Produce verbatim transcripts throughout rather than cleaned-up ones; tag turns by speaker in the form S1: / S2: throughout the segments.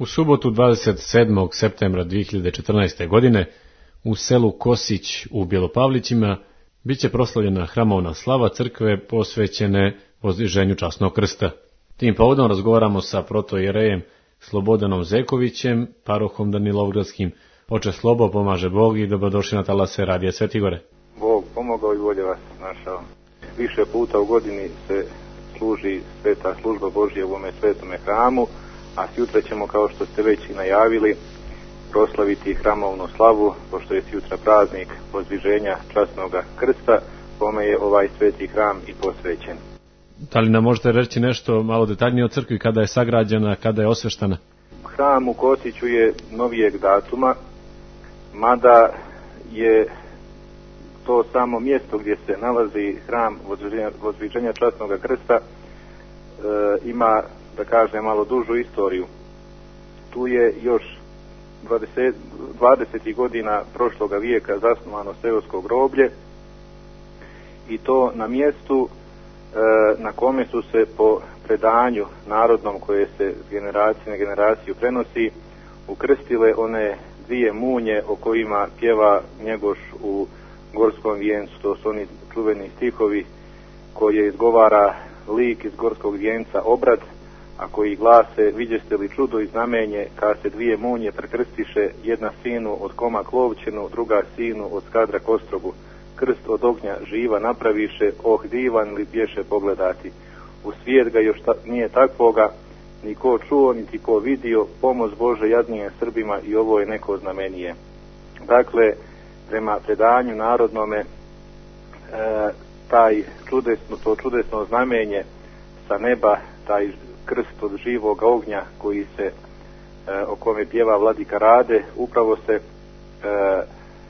S1: U subotu dvadeset sedmog septembra dvije hiljade četrnaeste. godine u selu Kosić u Bjelopavlićima biće proslavljena hramovna slava crkve posvećene Vozdviženju časnog krsta. Tim povodom razgovaramo sa protojerejem Slobodanom Zekovićem, parohom Danilovgradskim. Oče Slobo, pomaže Bog i dobrodošli na talase Radija Svetigore.
S2: Bog pomogao i bolje vas našao. Više puta u godini se služi sveta služba Božja u ovome svetome hramu, a sutra ćemo, kao što ste već i najavili, proslaviti hramovnu slavu, pošto je sutra praznik Vozdviženja časnog krsta, kome je ovaj sveti hram i posvećen.
S1: Da li nam možete reći nešto malo detaljnije o crkvi, kada je sagrađena, kada je osveštana?
S2: Hram u Kosiću je novijeg datuma, mada je to samo mjesto gdje se nalazi hram Vozdviženja časnog krsta, e, ima, da kažem, malo dužu istoriju. Tu je još dvadesetih godina prošloga vijeka zasnovano seosko groblje, i to na mjestu e, na kome su se po predanju narodnom, koje se s generacije na generaciju prenosi, ukrstile one dvije munje o kojima pjeva Njegoš u Gorskom vijencu. To su oni čuveni stihovi koje izgovara lik iz Gorskog vijenca Obrad, a koji glase: vidjeste li čudo i znamenje, kad se dvije munje prekrstiše, jedna sinu od Koma Klovčinu, druga sinu od Skadra Kostrogu. Krst od ognja živa napraviše, oh divan li bješe pogledati. U svijet ga još ta, nije takvoga, ni ko čuo, niti ko vidio, pomoć Bože jadnije Srbima, i ovo je neko znamenije. Dakle, prema predanju narodnome, e, taj čudesno, to čudesno znamenje sa neba, taj krst od živoga ognja koji se, e, o kome pjeva Vladika Rade, upravo se e, e,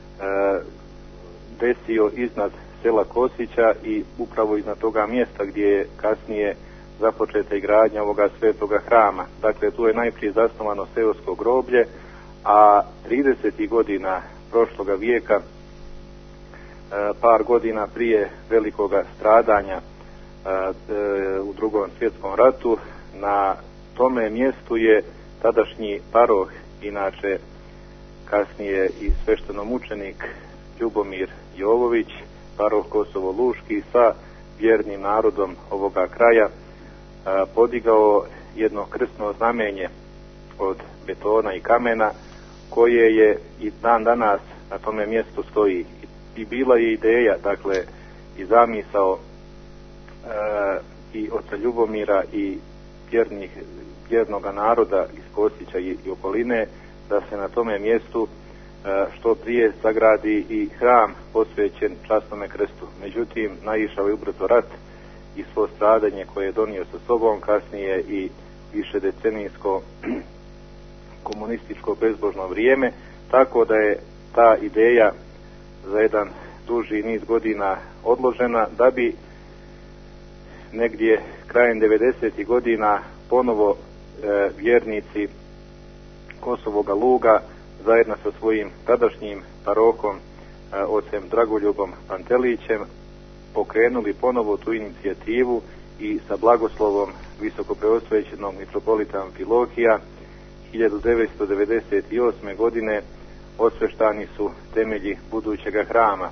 S2: desio iznad sela Kosića i upravo iznad toga mjesta gdje je kasnije započeta i gradnja ovoga svetoga hrama. Dakle, tu je najprije zasnovano seosko groblje, a tridesetih godina prošloga vijeka, par godina prije velikoga stradanja u Drugom svjetskom ratu, na tome mjestu je tadašnji paroh, inače kasnije i sveštenomučenik Ljubomir Jovović, paroh Kosovo-Luški, sa vjernim narodom ovoga kraja podigao jedno krstno znamenje od betona i kamena, koje je i dan danas na tome mjestu stoji. I bila je ideja, dakle, i zamisao e, i oca Ljubomira i vjernih, vjernoga naroda iz Kosića i, i okoline, da se na tome mjestu e, što prije sagradi i hram posvećen časnome krstu. Međutim, naišao je ubrzo rat i svo stradanje koje je donio sa sobom, kasnije i višedecenijsko komunističko bezbožno vrijeme, tako da je ta ideja za jedan duži niz godina odložena, da bi negdje krajem devedesetih godina ponovo e, vjernici Kosovoga Luga zajedno sa svojim tadašnjim parohom e, ocem Dragoljubom Pantelićem pokrenuli ponovo tu inicijativu i sa blagoslovom visokopreosvećenog mitropolita Amfilohija hiljadu devetsto devedeset osme. godine osveštani su temelji budućega hrama.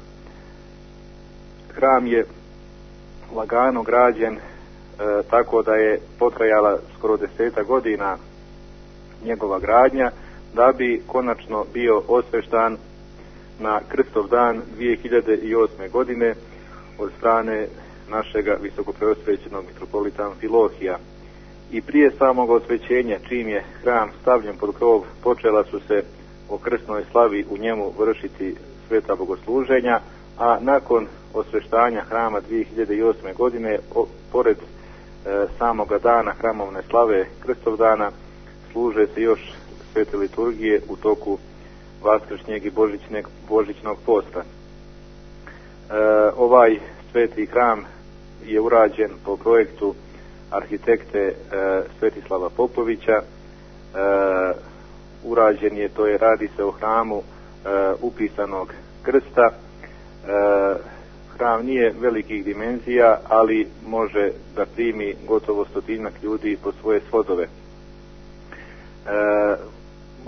S2: Hram je lagano građen, e, tako da je potrajala skoro deseta godina njegova gradnja, da bi konačno bio osveštan na Krstov dan dvije hiljade osme. godine od strane našega visokopreosvećenog mitropolita Amfilohija. I prije samog osvećenja, čim je hram stavljen pod krov, počela su se o krstnoj slavi u njemu vršiti sveta bogosluženja, a nakon osveštanja hrama dvije hiljade osme. godine, o, pored e, samoga dana hramovne slave Krstov dana, služe se još svete liturgije u toku vaskršnjeg i božićnog, božićnog posta. E, ovaj sveti hram je urađen po projektu arhitekte e, Svetislava Popovića. E, urađen je, to je, radi se o hramu e, upisanog krsta. E, hram nije velikih dimenzija, ali može da primi gotovo stotinjak ljudi po svoje svodove. E,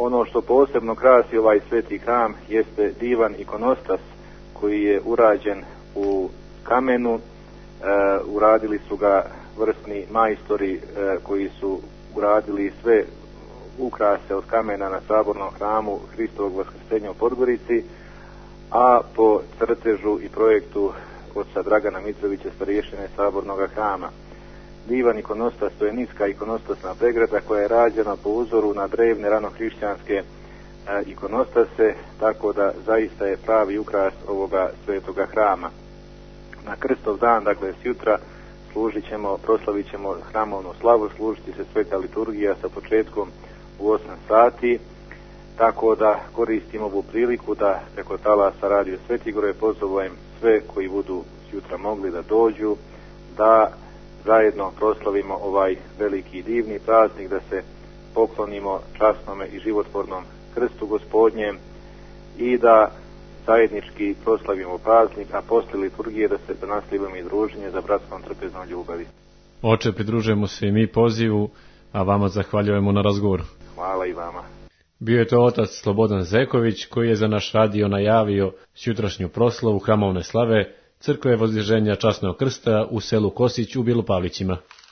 S2: Ono što posebno krasi ovaj sveti hram jeste divan ikonostas koji je urađen u kamenu. E, uradili su ga vrsni majstori e, koji su uradili sve ukrase od kamena na sabornom hramu Hristovog vaskrsenja u Podgorici, a po crtežu i projektu oca Dragana Mitrovića, starješine sabornog hrama. Divan ikonostas, to je niska ikonostasna pregrada koja je rađena po uzoru na drevne ranohrišćanske e, ikonostase, tako da zaista je pravi ukras ovoga svetoga hrama. Na Krstov dan, dakle sjutra, služit ćemo, proslavit ćemo hramovnu slavu, služiti se sveta liturgija sa početkom u osam sati, tako da koristim ovu priliku da preko talasa Radio Svetigore pozovem sve koji budu sjutra mogli da dođu, da zajedno proslavimo ovaj veliki i divni praznik, da se poklonimo časnome i životvornom krstu Gospodnjem i da zajednički proslavimo praznik, a posle liturgije da se nastavimo i druženje za bratskom trpeznom ljubavi.
S1: Oče, pridružujemo se i mi pozivu, a vama zahvaljujemo na razgovoru.
S2: Hvala i vama.
S1: Bio je to otac Slobodan Zeković koji je za naš radio najavio sjutrašnju proslavu hramovne slave Crkve Vozdiženja Časnog krsta u selu Kosić u Belopavlićima.